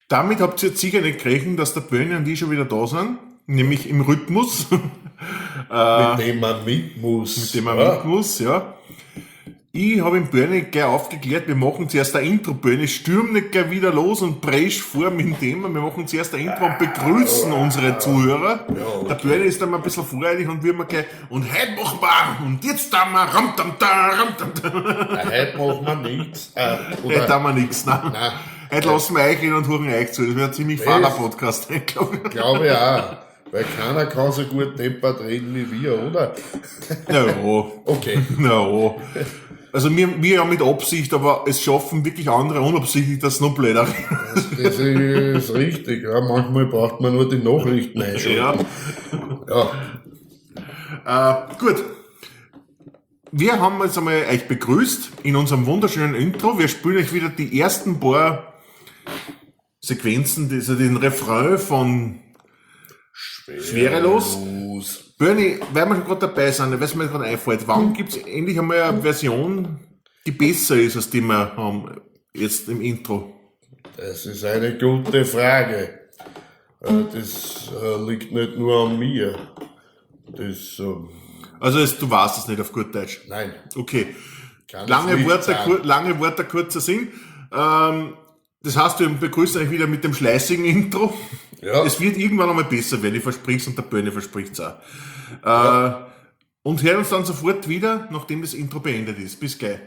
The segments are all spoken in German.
Damit habt ihr jetzt sicher nicht gerechnet, dass der Böhni und ich schon wieder da sind, nämlich im Rhythmus, Mit dem man mit muss. mit dem man mit muss, ja. Ich habe im Böhni gleich aufgeklärt, wir machen zuerst ein Intro, Böhni, stürm nicht gleich wieder los und presch vor mit dem Thema, wir machen zuerst ein Intro und begrüßen unsere Zuhörer. okay. Der Böhni ist dann mal ein bisschen voreilig und wir mal gleich, und heute machen wir, und jetzt da mal, Heute machen wir nichts. heute haben wir nichts, nein. Nein. Heute lassen wir euch hin und hören euch zu, das wird ein ziemlich fahler Podcast, glaube ich. Glaube ich auch. Weil keiner kann so gut deppert reden wie wir, oder? Ja, Okay. ja. Also wir ja mit Absicht, aber es schaffen wirklich andere unabsichtlich, dass es noch blöder Das ist richtig. Ja, manchmal braucht man nur die Nachrichten einschalten. Ja. Gut. Wir haben jetzt einmal euch begrüßt in unserem wunderschönen Intro. Wir spielen euch wieder die ersten paar Sequenzen, also den Refrain von Schwerelos. Bernie, weil wir schon gerade dabei sind, weil es mir gerade einfällt, wann gibt es endlich einmal eine Version, die besser ist, als die wir haben jetzt im Intro? Das ist eine gute Frage. Das liegt nicht nur an mir. Das, Also du weißt es nicht auf gut Deutsch. nein. Okay. Kann es Lange nicht sein. Worte, kurzer Sinn. Das heißt, wir begrüßen euch wieder mit dem schleißigen Intro. Ja. Es wird irgendwann einmal besser werden, ich versprich's und der Böhni verspricht's auch. Und hören uns dann sofort wieder, nachdem das Intro beendet ist. Bis gleich.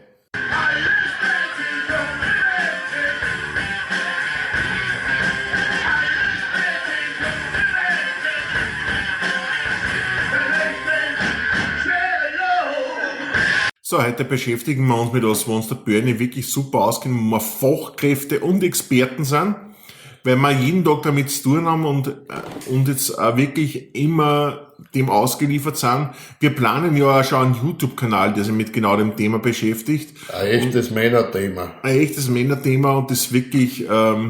So, heute beschäftigen wir uns mit was, wo uns der Böhni wirklich super auskennt, wo wir Fachkräfte und Experten sind, weil wir jeden Tag damit zu tun haben und jetzt auch wirklich immer dem ausgeliefert sind. Wir planen ja auch schon einen YouTube-Kanal, der sich mit genau dem Thema beschäftigt. Ein echtes Männerthema. Ein echtes Männerthema und das wirklich,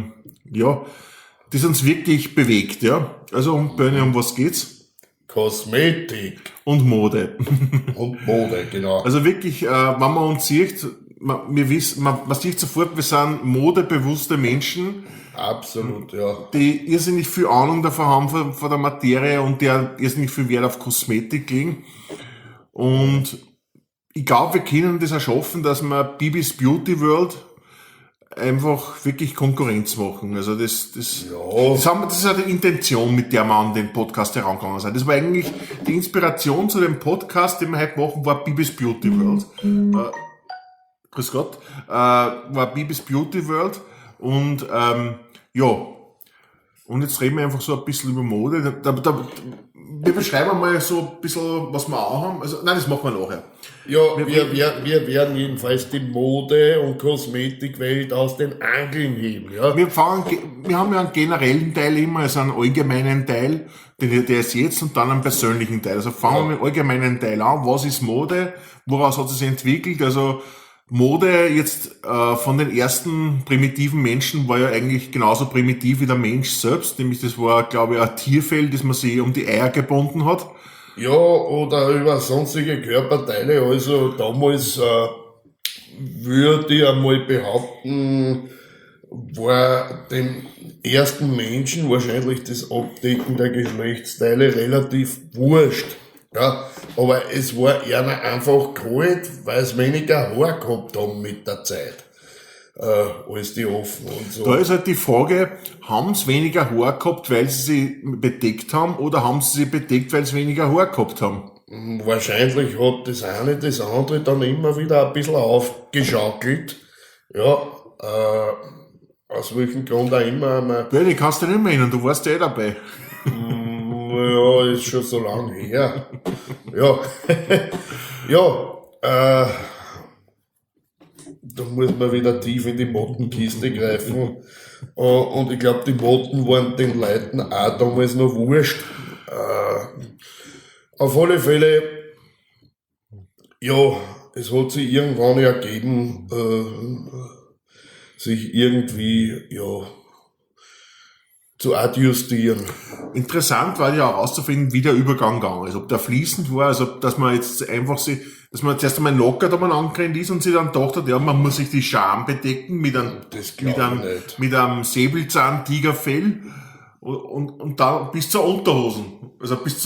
das uns wirklich bewegt, ja. Also, Böhni, um was geht's? Kosmetik Und Mode. und Mode, genau. Also wirklich, wenn man uns sieht, man sieht sofort, wir sind modebewusste Menschen, Absolut, ja. die irrsinnig viel Ahnung davon haben von der Materie und die irrsinnig viel Wert auf Kosmetik legen. Und ich glaube, wir können das auch schaffen, dass wir Bibis Beauty World einfach wirklich Konkurrenz machen. Also das ist ja die Intention, mit der wir an den Podcast herangegangen sind. Das war eigentlich die Inspiration zu dem Podcast, den wir heute machen, war Bibis Beauty World. Grüß Gott. War Bibis Beauty World. Und und jetzt reden wir einfach so ein bisschen über Mode. Wir beschreiben mal so ein bisschen, was wir auch haben. Also, nein, das machen wir nachher. Ja, wir werden jedenfalls die Mode- und Kosmetikwelt aus den Angeln heben, ja. Wir haben ja einen generellen Teil immer, also einen allgemeinen Teil, der ist jetzt, und dann einen persönlichen Teil. Also fangen wir mit dem allgemeinen Teil an. Was ist Mode? Woraus hat es sich entwickelt? Also Mode jetzt von den ersten primitiven Menschen war ja eigentlich genauso primitiv wie der Mensch selbst. Nämlich das war, glaube ich, ein Tierfell, das man sich um die Eier gebunden hat. Ja, oder über sonstige Körperteile. Also damals würde ich einmal behaupten, war dem ersten Menschen wahrscheinlich das Abdecken der Geschlechtsteile relativ wurscht. Ja, aber es war einer einfach kalt, weil es weniger Haar gehabt haben mit der Zeit, als die Affen und so. Da ist halt die Frage, haben sie weniger Haar gehabt, weil sie sich bedeckt haben, oder haben sie sich bedeckt, weil sie weniger Haar gehabt haben? Wahrscheinlich hat das eine das andere dann immer wieder ein bisschen aufgeschaukelt. Ja, aus welchem Grund auch immer. Böhni, kannst du dich nicht mehr erinnern, du warst ja eh dabei. Ja, ist schon so lang her. Ja, ja, da muss man wieder tief in die Mottenkiste greifen. Und ich glaube, die Motten waren den Leuten auch damals noch wurscht. Auf alle Fälle, ja, es hat sich irgendwann ergeben, sich irgendwie, ja, zu adjustieren. Interessant war ja auch herauszufinden, wie der Übergang gegangen ist. Ob der fließend war, also dass man jetzt einfach dass man zuerst einmal locker da mal angerannt ist und sich dann gedacht hat, ja, man muss sich die Scham bedecken mit einem Säbelzahntigerfell und dann bis zur Unterhosen. Also gibt's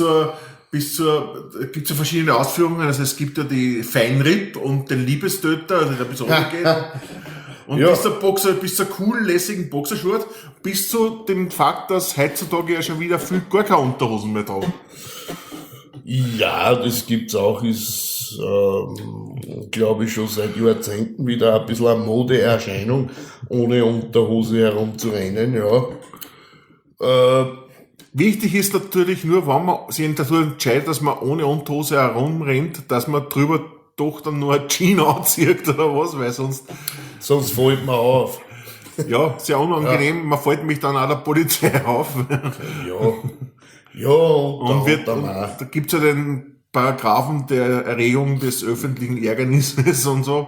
ja verschiedene Ausführungen, also es gibt ja die Feinripp und den Liebestöter, also der bis runtergeht. Und bis zur coolen, lässigen Boxershort, bis zu dem Fakt, dass heutzutage ja schon wieder viel gar keine Unterhosen mehr tragen. Ja, das gibt's auch, ist, glaube ich, schon seit Jahrzehnten wieder ein bisschen eine Modeerscheinung, ohne Unterhose herumzurennen, ja. Wichtig ist natürlich nur, wenn man sich dazu entscheidet, dass man ohne Unterhose herumrennt, dass man drüber doch dann nur ein Jean anzieht oder was, weil sonst fällt man auf. Ja, sehr unangenehm. Ja. Man fällt mich dann auch der Polizei auf. Ja, und da gibt's ja den Paragraphen der Erregung des öffentlichen Ärgernisses und so.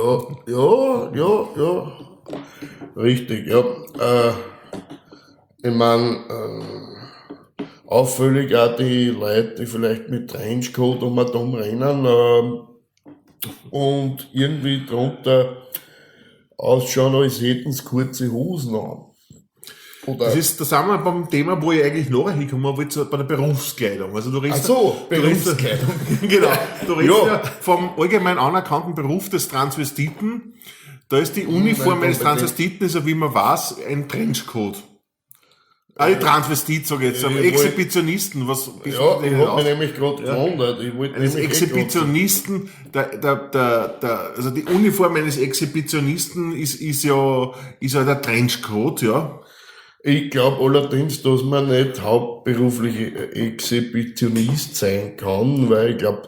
Ja. Richtig, ja. Ich meine, auffällig auch die Leute, die vielleicht mit Trenchcoat um und um rennen und irgendwie drunter ausschauen, als hätten sie kurze Hosen an. Da sind wir beim Thema, wo ich eigentlich nachher hinkommen wollte, bei der Berufskleidung. Also Berufskleidung. Genau. Du redest ja vom allgemein anerkannten Beruf des Transvestiten. Da ist die Uniform eines Transvestiten, ist ja, wie man weiß, ein Trenchcoat. Die Transvestit, sage ich jetzt, Exhibitionisten, was bist ja, ich hab mich nämlich gerade gewundert. Eines Exhibitionisten, also die Uniform eines Exhibitionisten ist ja der Trenchcoat, ja. Ich glaube allerdings, dass man nicht hauptberuflich Exhibitionist sein kann, weil ich glaube,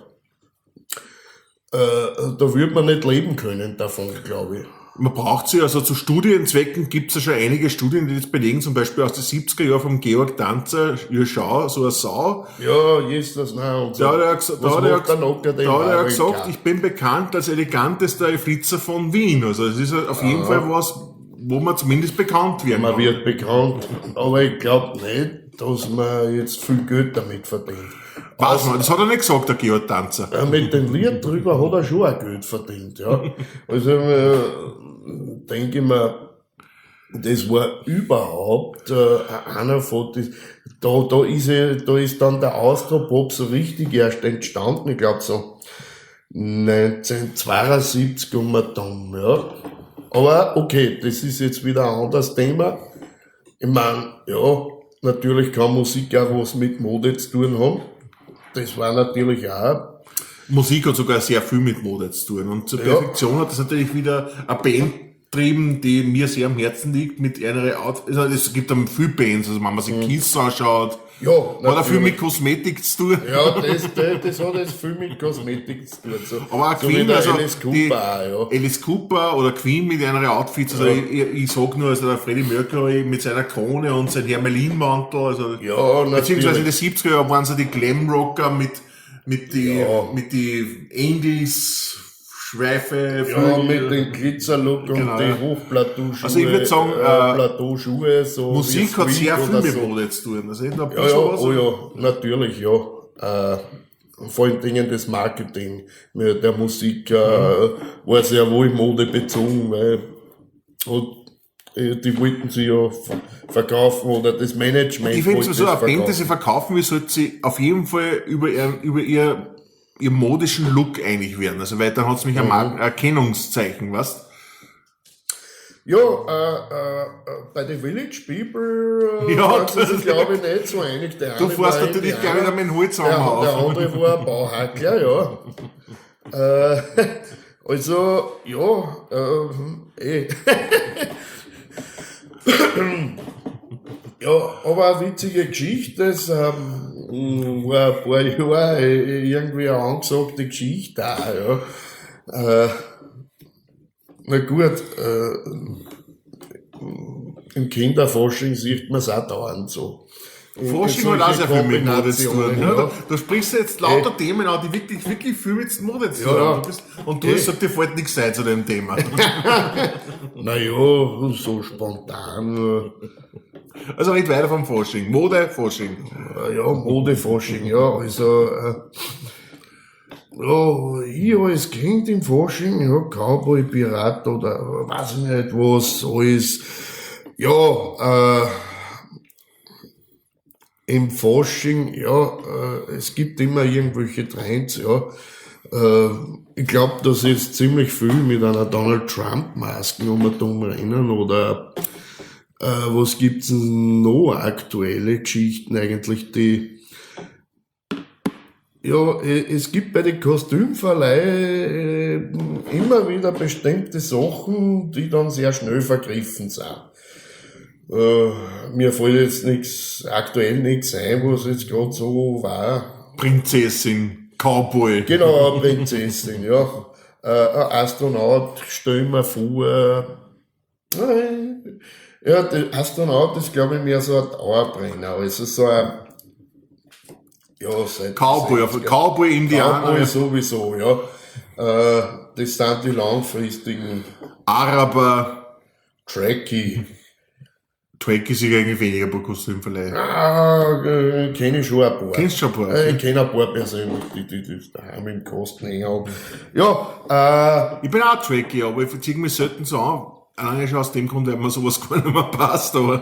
da wird man nicht leben können davon, glaube ich. Man braucht sie, also zu Studienzwecken gibt es ja schon einige Studien, die das belegen, zum Beispiel aus den 70er Jahren vom Georg Danzer, ja schau, so eine Sau. Ja, Jesus, nein, und so. Da hat er gesagt, ich bin bekannt als elegantester Flitzer von Wien. Also es ist auf jeden Fall was, wo man zumindest bekannt werden kann. Man wird bekannt, aber ich glaube nicht, dass man jetzt viel Geld damit verdient. Weiß man, das hat er nicht gesagt, der Georg Danzer. Mit dem Lied drüber hat er schon auch Geld verdient, ja. Also, denke ich mir, das war überhaupt einer von da ist dann der Austropop so richtig erst entstanden, ich glaube so 1972 dann, ja. Aber okay, das ist jetzt wieder ein anderes Thema. Ich meine, ja, natürlich kann Musik auch was mit Mode zu tun haben. Das war natürlich auch. Musik hat sogar sehr viel mit Mode zu tun. Und zur Perfektion hat das natürlich wieder eine Band getrieben, die mir sehr am Herzen liegt, mit einer also es gibt dann viele Bands, also wenn man sich Kiss anschaut, ja, hat auch viel mit Kosmetik zu tun. Ja, das hat jetzt viel mit Kosmetik zu tun. So, aber auch so Queen, also Alice Cooper auch, ja. Alice Cooper oder Queen mit einer Outfits, also ich sag nur, also der Freddie Mercury mit seiner Krone und sein Hermelinmantel, also ja, beziehungsweise in den 70er Jahren waren so die Glamrocker mit die Angels Schweife, ja, mit dem Glitzerlook und die Hochplateauschuhe. Also ich würde sagen, Plateauschuhe, so Musik hat sehr viel mit Mode zu tun. Also nicht nur natürlich, ja. Vor allen Dingen das Marketing der Musik war sehr wohl modebezogen, weil die wollten sie ja verkaufen oder das Management. Ich finde so eine Band, die sie verkaufen will, sollte sie auf jeden Fall über ihr modischen Look einig werden. Also, weil dann hat es mich ein Erkennungszeichen, weißt? Ja, bei den Village People sind sie, glaube ich, nicht so einig. Du fährst natürlich gleich wieder mit dem Holzhammer auf. Der andere war ein Bauhackler, ja. Also, ja, ja, aber eine witzige Geschichte, das war ein paar Jahre irgendwie eine angesagte Geschichte auch, ja. Na gut, im Kinderforschung sieht man es auch dauernd so. Forschung hat auch sehr viel mit Mode zu tun. Ja. Ja. Du sprichst jetzt lauter Themen an, die wirklich viel mit Mode zu tun haben. Und du sagst, dir fällt nichts ein zu dem Thema. Naja, so spontan. Also nicht weiter vom Forschung. Mode, Forschung. Ja, Modeforschung, ja, also, ja, ich als Kind im Forschung, ja, Cowboy, Pirat oder weiß ich nicht was, alles, ja, im Forschung, ja, es gibt immer irgendwelche Trends, ja. Ich glaube, dass jetzt ziemlich viel mit einer Donald Trump-Maske rumrennen oder was gibt's denn noch aktuelle Geschichten eigentlich, die ja, es gibt bei den Kostümverleihen immer wieder bestimmte Sachen, die dann sehr schnell vergriffen sind. Mir fällt jetzt aktuell nichts ein, was jetzt gerade so war. Prinzessin, Cowboy. Genau, eine Prinzessin, ja. Ein Astronaut, stell mir vor. Ja, der Astronaut ist, glaube ich, mehr so ein Dauerbrenner. Also so ein, ja, seit Cowboy, Indianer. Cowboy sowieso, ja. Das sind die langfristigen Araber. Tracky. Track ist eigentlich weniger bei Kostümverleih. Kenne ich schon ein paar. Kennst du schon ein paar? Ich kenne ein paar persönlich, die daheim im Kosten hängen haben. Ja, Ich bin auch Tracky, aber ich verziehe mich selten so an. Alleine schon aus dem Grund, weil mir sowas gar nicht mehr passt, aber.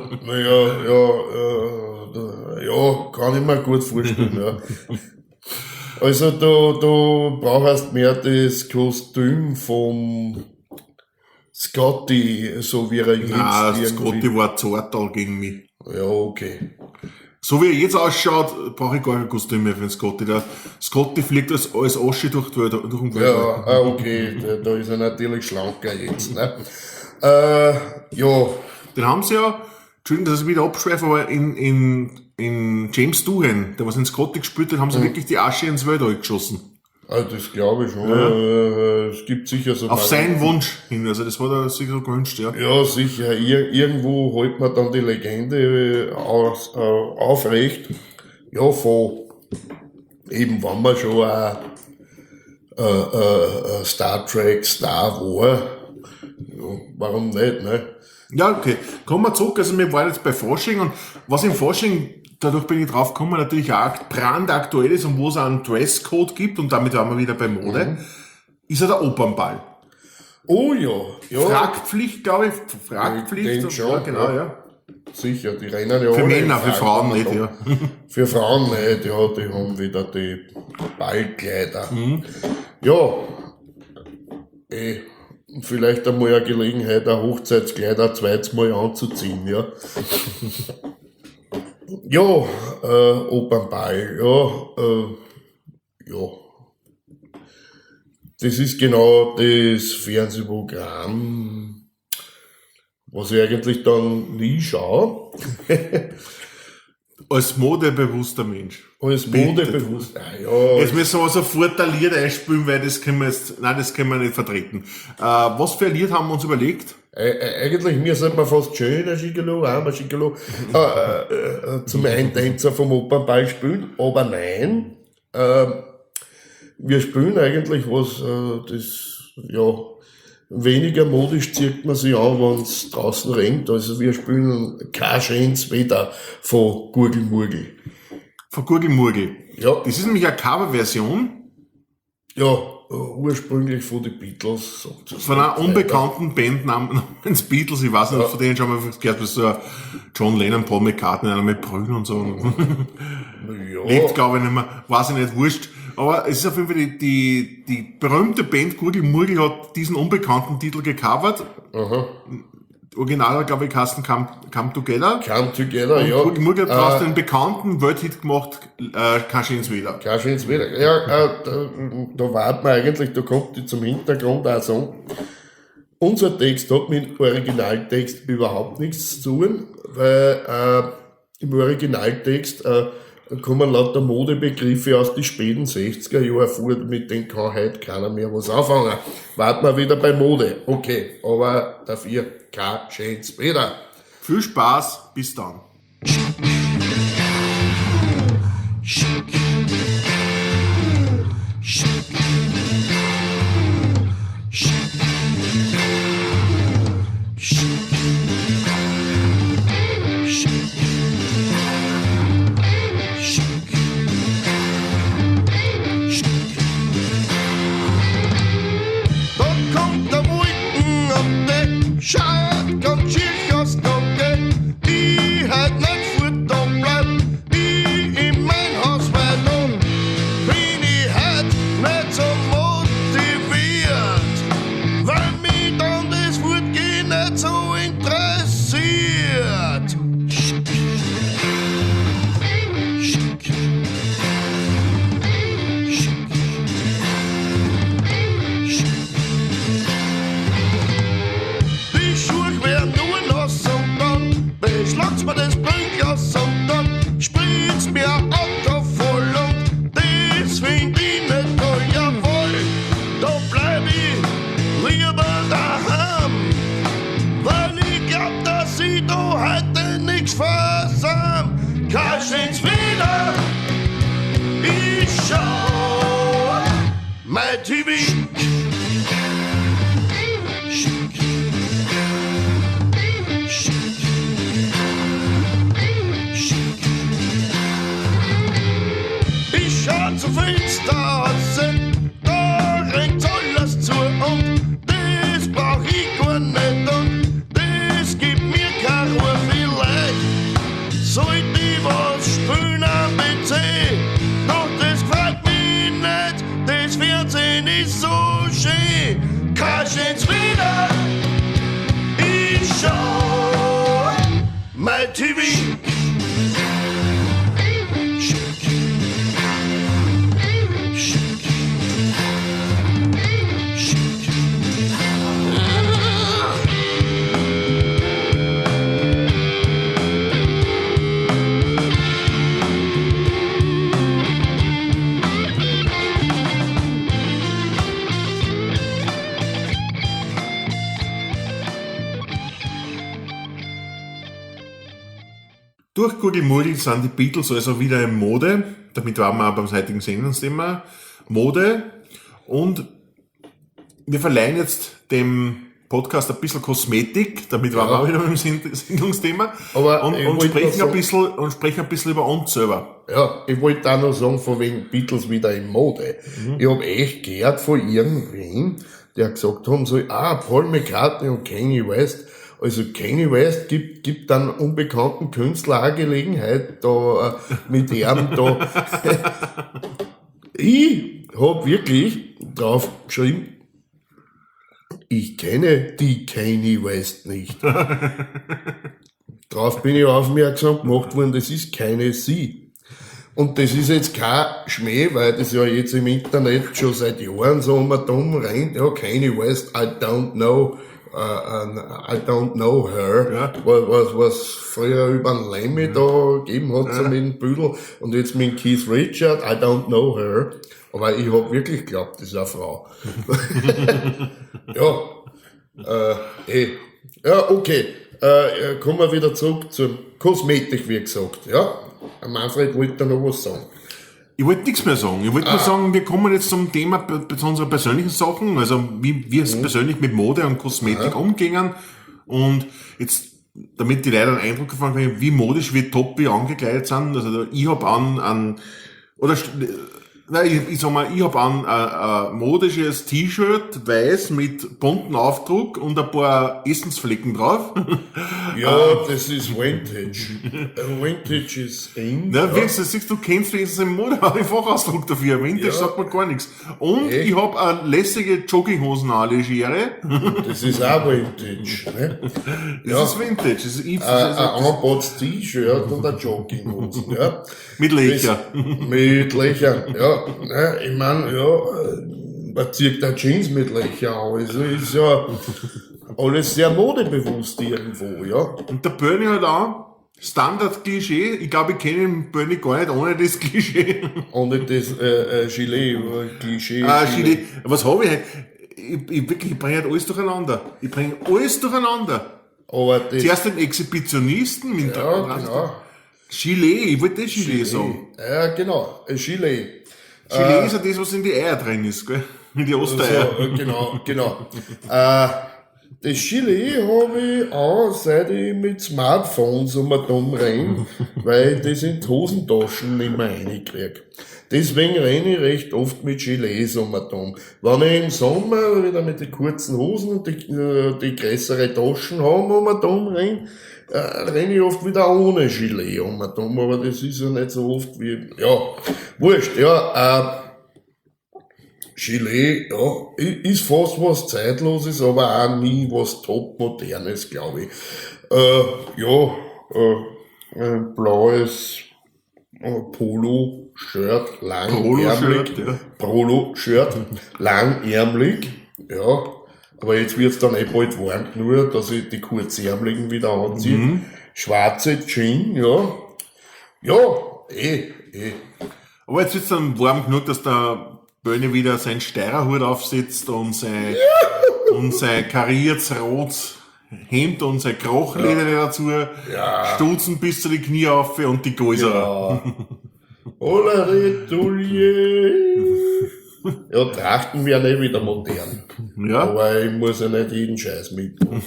Ja, kann ich mir gut vorstellen, ja. Also, du brauchst mehr das Kostüm vom Scotty, so wie er jetzt Nein, Scotty war zartal gegen mich. Ja, okay. So wie er jetzt ausschaut, brauche ich gar kein Kostüm mehr für den Scotty. Der Scotty fliegt als Oschi durch den Welt. Ja, okay, da ist er natürlich schlanker jetzt, ne? Ja. Den haben sie ja, Entschuldigung, dass ich wieder abschweife, aber in James Doohan, der was in Scotty gespielt hat, haben sie wirklich die Asche ins Weltall geschossen. Also das glaube ich schon. Ja. Es gibt sicher so... Auf seinen Wunsch hin, also das war da sicher so gewünscht, ja. Ja, sicher. Irgendwo hält man dann die Legende aufrecht. Ja, von eben, wenn man schon ein Star Trek Star war, ja, warum nicht, ne? Ja, okay. Kommen wir zurück, also wir waren jetzt bei Forschung und was im Forschung, dadurch bin ich drauf gekommen, natürlich auch brandaktuell ist und wo es auch einen Dresscode gibt und damit waren wir wieder bei Mode, ist ja der Opernball. Oh ja, ja. Fragpflicht, glaube ich. Fragpflicht. Den schon, ja, genau, ja. ja. Sicher, die rennen ja Für alle Männer, in für Frauen nicht, ja. Für Frauen nicht, ja, die haben wieder die Ballkleider. Ja, vielleicht einmal eine Gelegenheit, ein Hochzeitskleid ein zweites Mal anzuziehen, ja. Ja, Opernball, ja. Das ist genau das Fernsehprogramm, was ich eigentlich dann nie schaue. Als modebewusster Mensch. Als modebewusst. Ja, Jetzt müssen wir sofort ein Lied einspielen, weil das können wir nicht vertreten. Was für ein Lied haben wir uns überlegt? eigentlich, mir sollte man fast schön ein Gigolo, armer Gigolo, zum Eintänzer vom Opernball spielen, aber nein, wir spielen eigentlich was, das, ja, weniger modisch zieht man sich an, wenn es draußen regnet, also wir spielen kein schönes Wetter von Gurgelmurgel. Von Gurgelmurgel. Ja. Das ist nämlich eine Coverversion. Ja, ursprünglich von den Beatles. Von einer unbekannten Band namens Beatles, ich weiß nicht, von denen schon mal gehört, wie so John Lennon, Paul McCartney, einer mit Brühen und so. Ja. Lebt, glaube ich, nicht mehr, weiß ich nicht, wurscht. Aber es ist auf jeden Fall die berühmte Band Gurgelmurgel hat diesen unbekannten Titel gecovert. Aha. Original, glaube ich, heißt Come Together. Come Together, und ja. Gurgelmurgel hat daraus den bekannten Welthit gemacht, Kein schönes Wetter. Kein schönes Wetter. Ja, da warten wir eigentlich, da kommt die zum Hintergrund auch sagen. Unser Text hat mit dem Originaltext überhaupt nichts zu tun, weil im Originaltext kommen lauter Modebegriffe aus den späten 60er Jahren vor, mit denen kann heute keiner mehr was anfangen. Warten wir wieder bei Mode. Okay, aber dafür kein schönes Wetter. Viel Spaß, bis dann. Schaut ganz schier aus Glocke, ich halt nicht vor da bleib, ich in mein Haus weit um, bin ich halt nicht so motiviert, weil mich dann das Fortgehen nicht so interessiert. Schlagt's mir das Brennglas und dann spritzt mir ein Auto voll und das find ich nicht toll, jawohl, da bleib ich lieber daheim, weil ich glaub, dass ich da heute nix versam. Kaschens wieder, ich schau mein TV. Zum Fenster raus, da rennt alles zu und das brauch ich gar nicht und das gibt mir keine Ruhe. Vielleicht sollte ich was spielen am PC, doch das gefällt mir nicht, das Fernsehen ist so schön. Kaschens wieder, ich schau mein TV. Durch Gurgelmurgel sind die Beatles also wieder in Mode. Damit waren wir auch beim heutigen Sendungsthema. Mode. Und wir verleihen jetzt dem Podcast ein bisschen Kosmetik. Damit waren wir auch wieder beim Sendungsthema. Aber und sprechen ein bisschen über uns selber. Ja, ich wollte auch noch sagen, von wegen Beatles wieder in Mode. Ich habe echt gehört von irgendwem, der gesagt haben soll, Paul McCartney und Kanye West. Also Kanye West gibt dann unbekannten Künstler auch Gelegenheit, da mit ihm da. Ich hab wirklich drauf geschrieben, ich kenne die Kanye West nicht. Drauf bin ich aufmerksam gemacht worden, das ist keine sie. Und das ist jetzt kein Schmäh, weil das ja jetzt im Internet schon seit Jahren so um und um rennt, ja, Kanye West, I don't know her, ja. Was früher über den Lemmy da gegeben hat, so mit dem Büdel, und jetzt mit Keith Richard, I don't know her, aber ich hab wirklich geglaubt, das ist eine Frau. Ja, okay, kommen wir wieder zurück zur Kosmetik, wie gesagt, ja. Manfred wollte noch was sagen. Ich wollte nichts mehr sagen. Ich wollte nur sagen, wir kommen jetzt zum Thema zu unseren persönlichen Sachen, also wie wir es persönlich mit Mode und Kosmetik umgehen. Und jetzt, damit die Leute einen Eindruck davon kriegen, wie modisch, wie top wir angekleidet sind. Also ich hab ich sag mal, ich hab ein modisches T-Shirt, weiß, mit bunten Aufdruck und ein paar Essensflecken drauf. Ja, das ist Vintage. Vintage ist in. Na, ja. Siehst du, kennst wenigstens einen Fachausdruck dafür. Vintage sagt mir gar nichts. Und echt? Ich hab eine lässige Jogginghosen an, legere. Das ist auch Vintage, ne? Das ist Vintage. Das ist ein angepatztes T-Shirt und eine Jogginghosen, ja. Mit Löcher. Mit Löchern, ja. Ich meine, ja, man zieht da Jeans mit Löchern an. Also ist ja alles sehr modebewusst irgendwo, ja. Und der Bernie hat auch Standard-Klischee. Ich glaube, ich kenne den Bernie gar nicht ohne das Klischee. Ohne das Gilet-Klischee. Gilet. Was habe ich halt? Ich bringe halt alles durcheinander. Aber das, zuerst den Exhibitionisten. ja, genau. Gilet, ich wollte Gilet sagen. Ja, genau, ein Gilet. Gilet ist ja das, was in die Eier drin ist, gell? In die Ostereier. Genau. Das Gilet habe ich auch, seit ich mit Smartphones renne, weil ich das in die Hosentaschen nicht mehr reinkriege. Deswegen renne ich recht oft mit Gilets Wenn ich im Sommer wieder mit den kurzen Hosen und die größere Taschen habe, renne ich oft wieder ohne Gilet aber das ist ja nicht so oft wie, ja, wurscht, ja, Gilet, ja, ist fast was Zeitloses, aber auch nie was Topmodernes, glaube ich. Ein blaues Polo-Shirt, langärmlich. Polo-Shirt, langärmlich, ja. Aber jetzt wird's dann bald warm genug, dass ich die kurzärmeligen wieder anziehe. Schwarze Jeans, ja. Ja, Aber jetzt wird's dann warm genug, dass der Böhni wieder seinen Steirerhut aufsetzt und sein kariertes rotes Hemd und sein Krochleder dazu, Stutzen bis zu die Knie auf und die Gäuser. Ja. Hola Retoulier. Ja, Trachten werden wieder modern. Ja. Aber ich muss ja nicht jeden Scheiß mitmachen.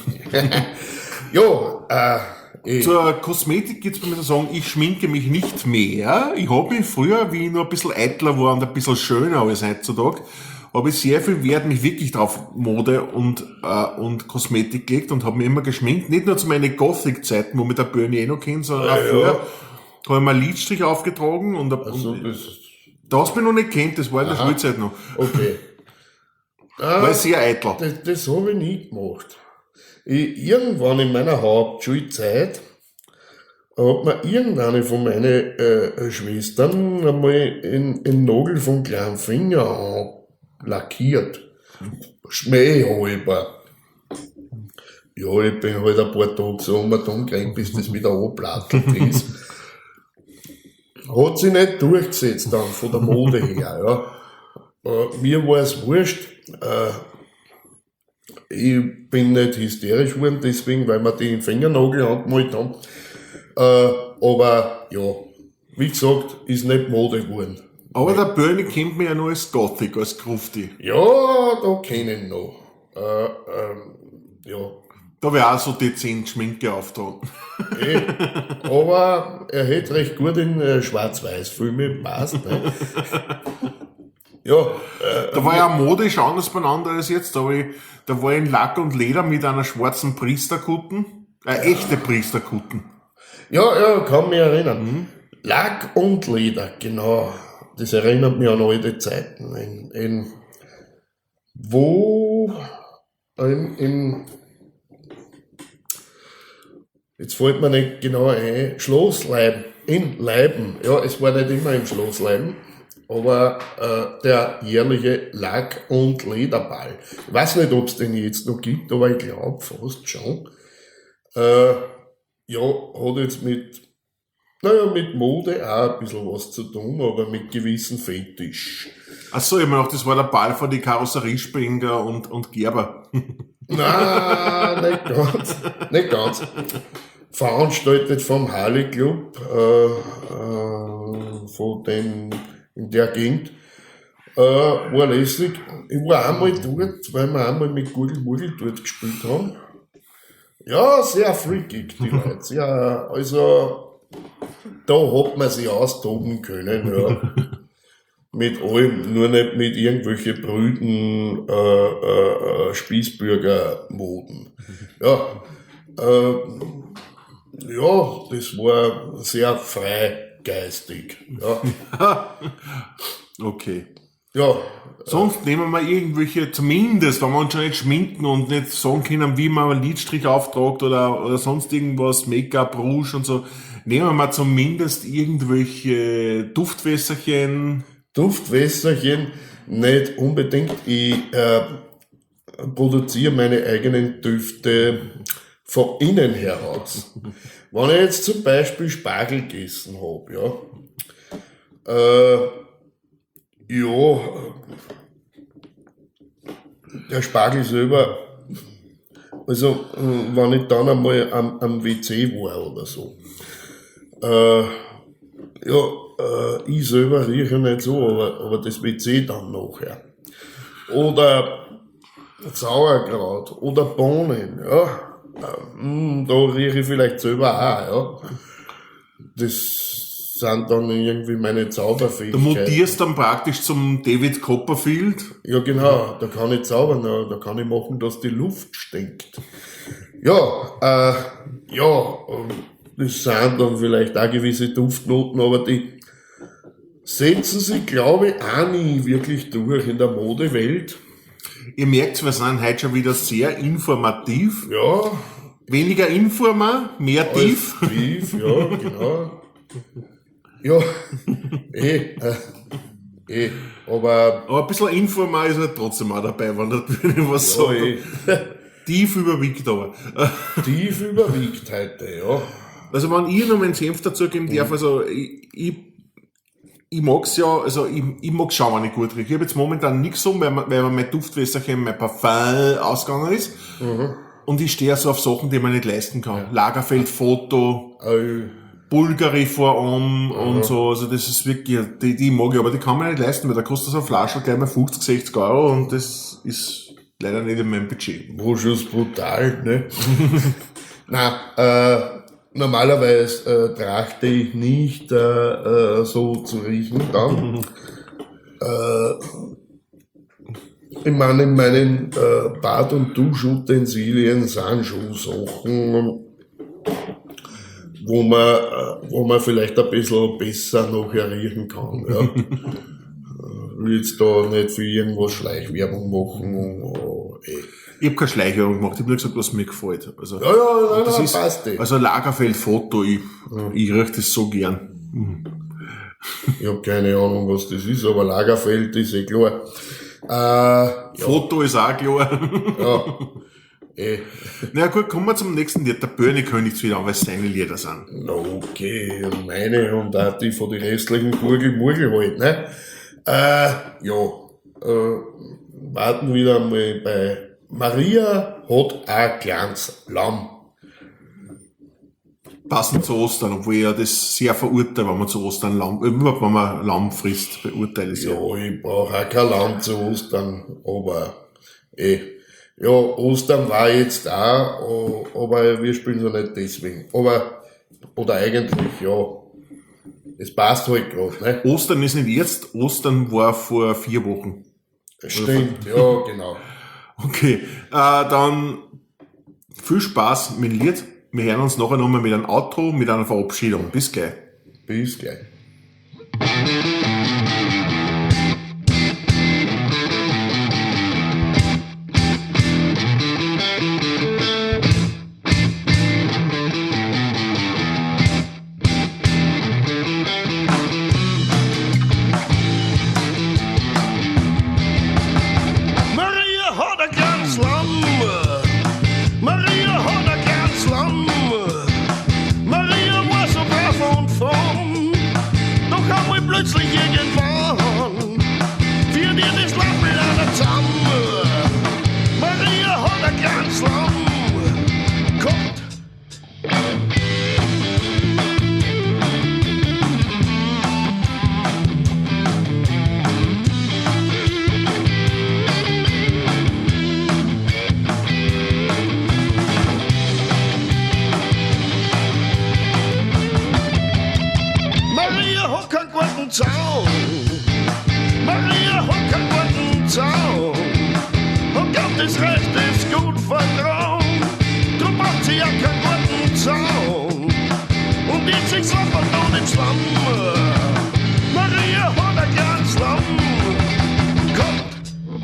Ja, Zur Kosmetik geht's bei mir zu sagen, ich schminke mich nicht mehr. Ich habe mich früher, wie ich nur ein bisschen eitler war und ein bisschen schöner als heutzutage, habe ich sehr viel Wert mich wirklich drauf Mode und Kosmetik gelegt und habe mich immer geschminkt. Nicht nur zu meinen Gothic-Zeiten, wo mich der Böhni noch kennt, sondern auch früher habe ich mir einen Lidstrich aufgetragen und das bin ich noch nicht kennt, das war in der Schulzeit noch. Okay. War sehr eitel. Das habe ich nie gemacht. Irgendwann in meiner Hauptschulzeit hat mir irgendeine von meinen Schwestern einmal den Nagel vom kleinen Finger lackiert. Schmähhalber. Ja, ich bin halt ein paar Tage so umgekriegt, bis das wieder anplattelt ist. Hat sich nicht durchgesetzt dann von der Mode her, ja. Mir war es wurscht. Ich bin nicht hysterisch geworden, deswegen, weil wir die Fingernagel angemalt haben. Aber ja, wie gesagt, ist nicht Mode geworden. Aber der Böhni kennt mich ja nur als Gothic, als Grufti. Ja, da kenn ich ihn noch. Ja. Da wäre auch so dezent Schminke auftragen. Aber er hätte recht gut in Schwarz-Weiß-Filme passt. Ne? Ja, Da war ja modisch anders beieinander als jetzt. Da war ich in Lack und Leder mit einer schwarzen Priesterkutten. Echte Priesterkutten. Ja, kann mich erinnern. Lack und Leder, genau. Das erinnert mich an alte Zeiten. Jetzt fällt mir nicht genau ein, Schlossleiben, in Leiben. Ja, es war nicht immer im Schlossleiben, aber der jährliche Lack- und Lederball. Ich weiß nicht, ob es den jetzt noch gibt, aber ich glaube fast schon. Ja, hat jetzt mit Mode auch ein bisschen was zu tun, aber mit gewissen Fetisch. Achso, ich hab mir gedacht, das war der Ball von die Karosseriespringer und Gerber. Nein, nicht ganz. Veranstaltet vom Harley Club, von dem, in der Gegend, war lässig. Ich war einmal dort, weil wir einmal mit Gurgel dort gespielt haben. Ja, sehr freakig, die Leute. Sehr, also, da hat man sich austoben können, ja. Mit allem, nur nicht mit irgendwelchen brüden Spießbürgermoden. Ja, das war sehr freigeistig. Ja. Okay. Ja, Sonst nehmen wir irgendwelche, zumindest, wenn wir uns schon nicht schminken und nicht sagen können, wie man einen Lidstrich auftragt oder sonst irgendwas, Make-up, Rouge und so, nehmen wir mal zumindest irgendwelche Duftwässerchen. Duftwässerchen nicht unbedingt. Ich produziere meine eigenen Düfte von innen heraus. Wenn ich jetzt zum Beispiel Spargel gegessen habe, der Spargel selber, also wenn ich dann einmal am WC war oder so, Ich selber rieche nicht so, aber das WC dann nachher. Oder Sauerkraut oder Bohnen, ja. Da rieche ich vielleicht selber auch, ja. Das sind dann irgendwie meine Du Zauberfähigkeiten. mutierst dann praktisch zum David Copperfield. Ja, genau, da kann ich zaubern, da kann ich machen, dass die Luft stinkt. Ja, das sind dann vielleicht auch gewisse Duftnoten, aber die setzen sich, glaube ich, auch nie wirklich durch in der Modewelt. Ihr merkt, wir sind heute schon wieder sehr informativ. Ja, Weniger Informa, mehr tief. tief, ja, genau. Ja, aber Aber ein bisschen Informa ist halt trotzdem auch dabei, wenn der Bühne was ja, sagt. Tief überwiegt aber. tief überwiegt heute, ja. Also wenn ich noch meinen Senf dazugeben darf, also ich mag's ja, also ich mag's schauen, wenn ich gut rieche. Ich habe jetzt momentan nichts um, weil mir mein Duftwässerchen, mein Parfum ausgegangen ist. Und ich stehe so auf Sachen, die man nicht leisten kann. Lagerfeld-Foto, Bulgari voran und so. Also das ist wirklich, die mag ich, aber die kann man nicht leisten, weil da kostet so eine Flasche gleich mal 50, 60 Euro und das ist leider nicht in meinem Budget. Bruschus brutal, ne? Normalerweise trachte ich nicht so zu riechen dann. Ich meine, in meinen Bad- und Duschutensilien sind schon Sachen, wo man vielleicht ein bisschen besser nachher riechen kann. Ja. Will jetzt da nicht für irgendwas Schleichwerbung machen. Ich habe keine Schleichwerbung gemacht, ich habe nur gesagt, was mir gefällt. Also, Ja, das nein, ist, passt eh. also Lagerfeld-Foto, ich rieche das so gern. Ich habe keine Ahnung, was das ist, aber Lagerfeld ist eh klar. Foto ist auch klar. Ja, Na gut, kommen wir zum nächsten Lied. Der Börne kündigt wieder an, weil es seine Lieder sind. okay, meine und auch die von den restlichen Gurgel-Murgel halt, ne? Warten wieder einmal bei Maria hat ein kleines Lamm. Passend zu Ostern, obwohl ich ja das sehr verurteile, wenn man zu Ostern Lamm, überhaupt wenn man Lamm frisst, beurteile ich es ja. Ja, ich brauche auch kein Lamm zu Ostern, aber ja, Ostern war jetzt auch, aber wir spielen so nicht deswegen. Oder eigentlich, ja, es passt halt gerade, ne? Ostern ist nicht jetzt, Ostern war vor 4 Wochen. Stimmt, ja, genau. Okay, dann viel Spaß mit dem Lied. Wir hören uns nachher nochmal mit einem Outro, mit einer Verabschiedung. Bis gleich. Bis gleich. Maria hat ein kleines Lamm. Maria hat ein kleines Lamm. Maria war so brav und fromm. Doch einmal plötzlich irgendwann wird ihr das Lamm leider zusammen. Maria hat ein kleines Lamm. Kommt. Maria hat keinen guten Zaun. Maria hat keinen guten Zaun. Und glaubt, das Recht ist gut vertrauen. Drum braucht sie ja keinen guten Zaun. Und jetzt sich Sachen noch im Schlamm. Maria hat ein kleines Lamm. Kommt.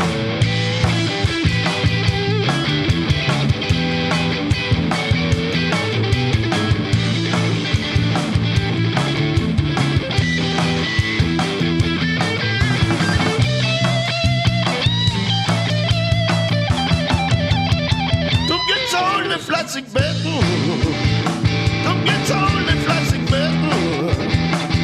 Drum geht's alle fleißig betten. Drum geht's alle fleißig betten.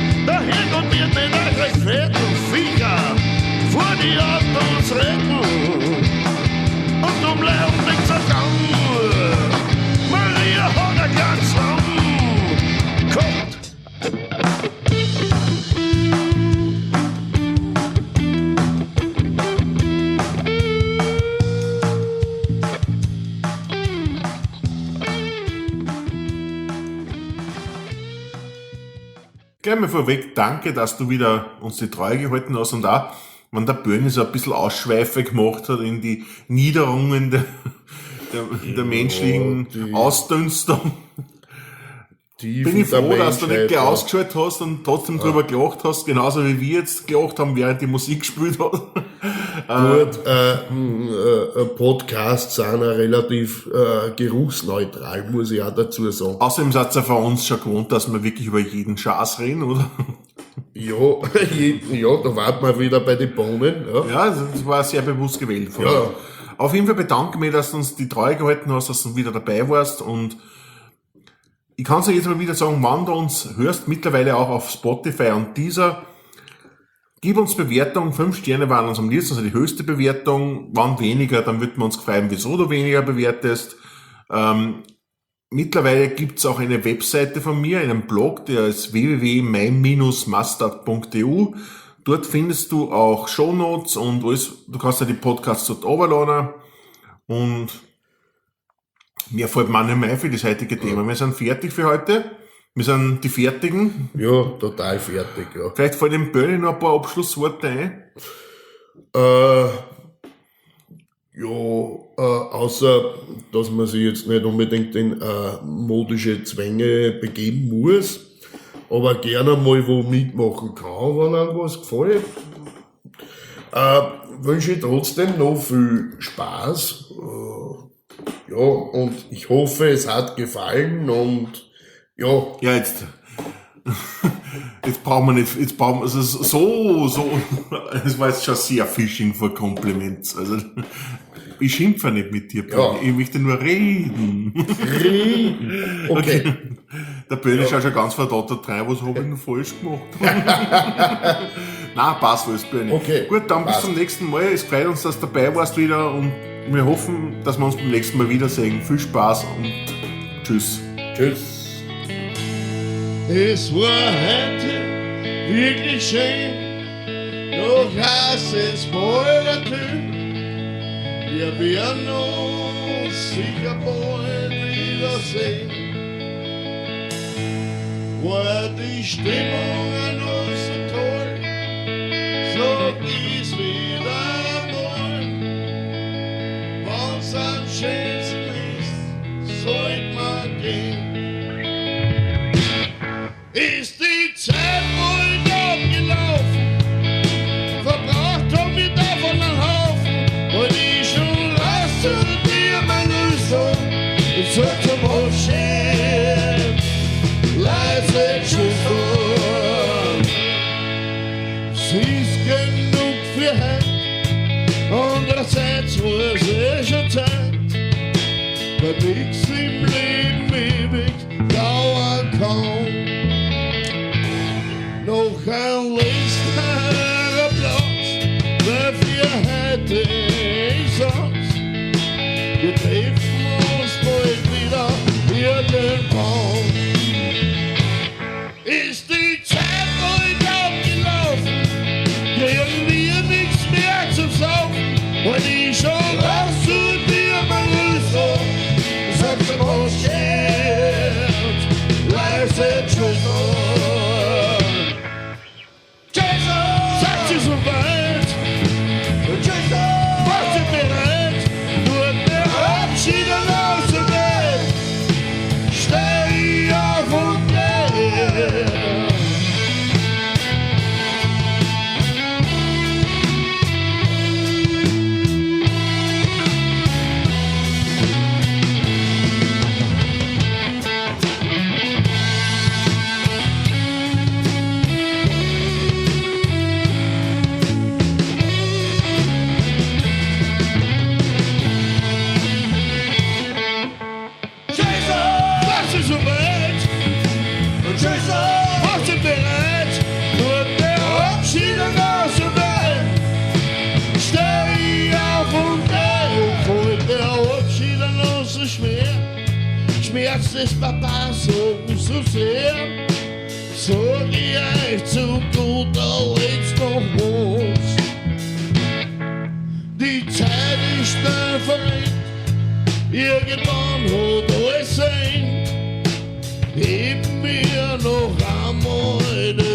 Gleich mal vorweg, danke, dass du wieder uns die Treue gehalten hast und auch, wenn der Böhni so ein bisschen Ausschweife gemacht hat in die Niederungen der menschlichen Ausdünstung. Bin ich froh, dass du nicht gleich ausgeschaltet hast und trotzdem drüber gelacht hast, genauso wie wir jetzt gelacht haben, während die Musik gespielt hat. Gut, Podcasts sind ja relativ geruchsneutral, muss ich auch dazu sagen. Außerdem seid ihr von uns schon gewohnt, dass wir wirklich über jeden Schatz reden, oder? Ja, da warten wir wieder bei den Bohnen. Ja, das war sehr bewusst gewählt von dir. Auf jeden Fall bedanke ich mich, dass du uns die Treue gehalten hast, dass du wieder dabei warst und ich kann es ja jetzt mal wieder sagen, wenn du uns hörst, mittlerweile auch auf Spotify und Deezer, gib uns Bewertung, 5 Sterne waren uns am liebsten, also die höchste Bewertung, wenn weniger, dann würden wir uns freuen, wieso du weniger bewertest. Mittlerweile gibt's auch eine Webseite von mir, einen Blog, der ist www.mein-mustard.eu. Dort findest du auch Shownotes und alles, du kannst ja die Podcasts dort runterladen und mehr fällt mir nicht mehr ein für das heutige Thema. Wir sind fertig für heute. Wir sind die Fertigen. Ja, total fertig, ja. Vielleicht fallen dem Böhni noch ein paar Abschlussworte ein. Außer, dass man sich jetzt nicht unbedingt in modische Zwänge begeben muss, aber gerne mal wo mitmachen kann, wenn einem was gefällt. Wünsche ich trotzdem noch viel Spaß. Ja, und ich hoffe, es hat gefallen und ja. Ja, jetzt brauchen wir nicht, also es war jetzt schon sehr Fishing for Compliments, also, ich schimpfe nicht mit dir, Böhni. Ich möchte nur reden. Okay. Der Böhni schaut schon ganz verdattert rein, was habe ich denn falsch gemacht? Nein, passt alles, Böhni. Okay. Gut, dann bis zum nächsten Mal. Es freut uns, dass du dabei warst wieder und wir hoffen, dass wir uns beim nächsten Mal wiedersehen. Viel Spaß und tschüss. Tschüss. Es war heute wirklich schön, doch heißt es bald adieu. Wir werden uns sicher bald wiedersehen. War die Stimmung an uns so toll, so ist wieder einmal. Wenn's am schönsten ist, sollt man gehen. Ist die Zeit wohl abgelaufen, verbraucht hab ich davon einen Haufen, und ich schon raus zu dir, mein Rüstung, ich sag zum Abschied, leise Tschüss. Sie ist genug für heute, andererseits war es schon Zeit, weil nix im Leben ewig dauern kann. Noch ein letzter Applaus, weil für heute ist aus. Wir treffen uns bald wieder irgendwann. Ist die Zeit bald abgelaufen, kriegen wir nichts mehr zum Saufen, und ich schon raus zu dir, mein Rüssel, sag zum Abschied, leise Tschüss. Sagt sie so weit, was sie bereit, nur der Abschied aus der Welt, steh auf und geh. Schmerz des Papas so sehr, sag ich euch zu guter Letzt noch was. Die Zeit ist schnell verringt, irgendwann hat alles sein. Gib mir noch einmal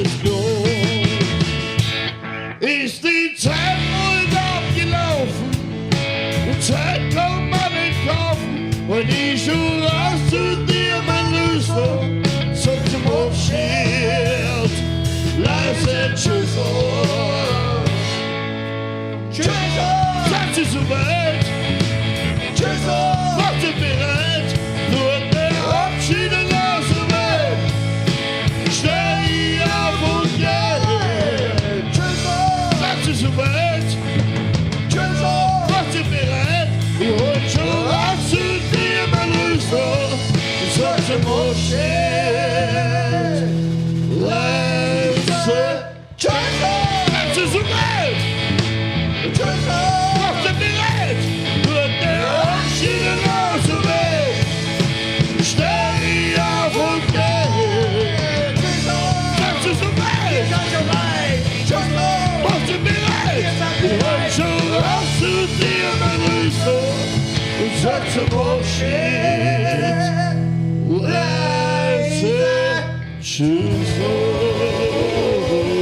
Such a bullshit. Let's choose.